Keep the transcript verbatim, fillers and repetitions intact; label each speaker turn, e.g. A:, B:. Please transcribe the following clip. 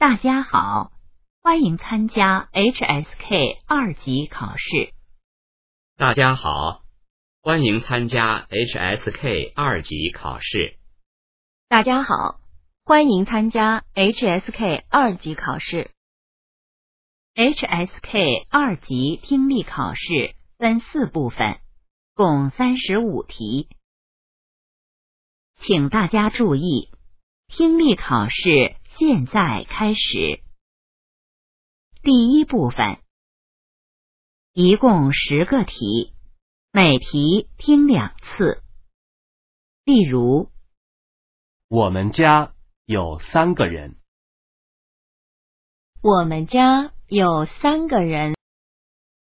A: 大家好，欢迎参加 H S K 二级考试。
B: 大家好，欢迎参加 H S K 二级考试。
C: 大家好，欢迎参加 H S K 二级考试。
A: H S K 二级听力考试分四部分，共三十五题。请大家注意，听力考试现在开始。第一部分，一共十个题，每题听两次。例如，
D: 我们家有三个人。
C: 我们家有三个人。